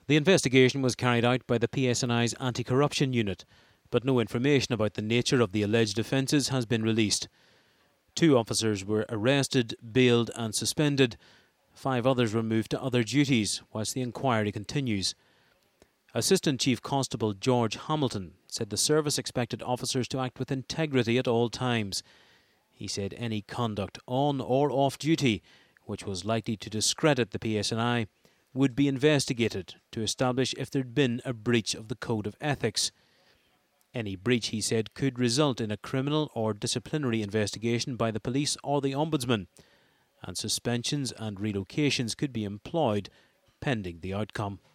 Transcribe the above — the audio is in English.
The investigation was carried out by the PSNI's Anti-Corruption Unit, but no information about the nature of the alleged offences has been released. 2 officers were arrested, bailed and suspended. 5 others were moved to other duties whilst the inquiry continues. Assistant Chief Constable George Hamilton said the service expected officers to act with integrity at all times. He said any conduct on or off duty which was likely to discredit the PSNI would be investigated to establish if there had been a breach of the Code of Ethics. Any breach, he said, could result in a criminal or disciplinary investigation by the police or the Ombudsman, and suspensions and relocations could be employed pending the outcome.